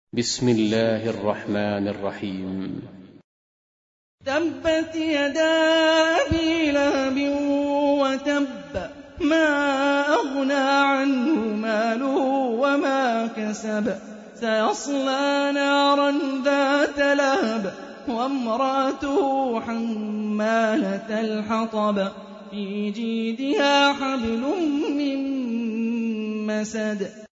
بسم الله الرحمن الرحيم. تبت يدا أبي لهب وتب ما أغنى عنه ماله وما كسب سيصلى نارا ذات لهب وامرأته حمالة الحطب في جيدها حبل من مسد